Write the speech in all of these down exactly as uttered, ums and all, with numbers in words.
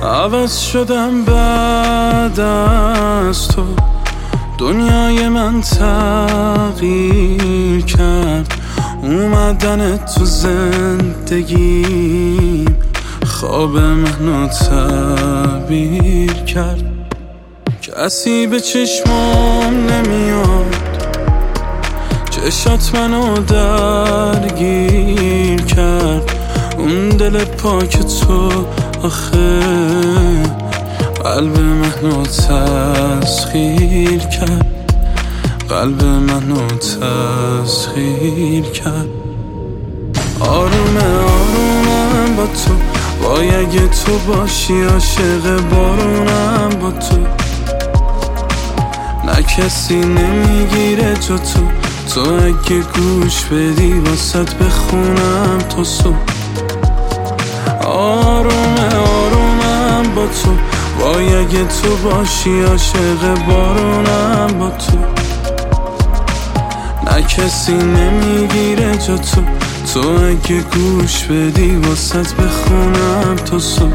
عوض شدم بعد از تو، دنیای من تغییر کرد. اومدن تو زندگیم خواب منو تعبیر کرد. کسی به چشمام نمیاد، چشات منو درگیر کرد. اون دل پاک تو آخه قلب منو تسخیر کرد، قلب منو تسخیر کرد. آرومه آرومم با تو، وای اگه تو باشی عاشق بارونم با تو. نه کسی نمیگیره تو تو تو اگه گوش بدی واسط بخونم تو صبح. آرومه آرومم با تو، وای اگه تو باشی عاشق بارونم با تو. نه کسی نمیگیره تو تو تو اگه گوش بدی واسط بخونم تو صبح.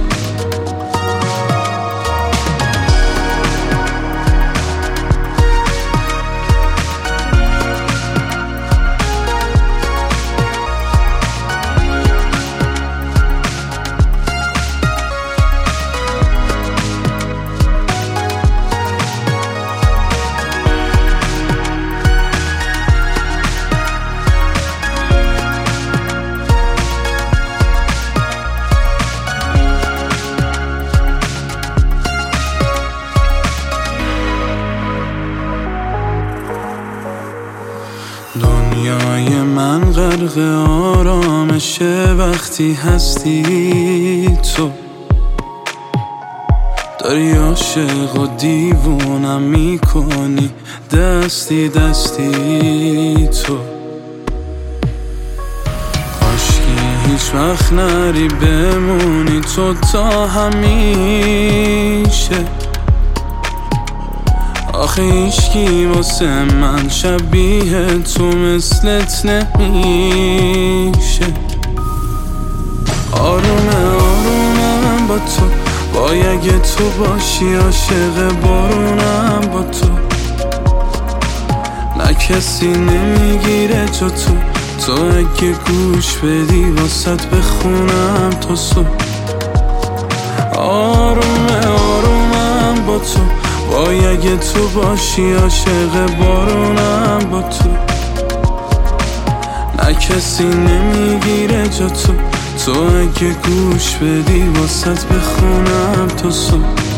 دنیای من غرق آرامشه وقتی هستی تو. داری عاشق و دیوونم میکنی دستی دستی تو. کاشکی هیچ وقت نری بمونی تو تا همیشه. آخه هیچکی واسه من شبیه تو مثلت نمیشه. آرومه آرومم با تو، وای اگه تو باشی عاشق بارونم با تو. نه کسی نمیگیره تو تو تو اگه گوش بدی واسط بخونم تو صبح. آرومه آرومم با تو، وای اگه تو باشی عاشق بارونم با تو. نه کسی نمیگیره جا تو تو اگه گوش بدی واسط بخونم تو صبح.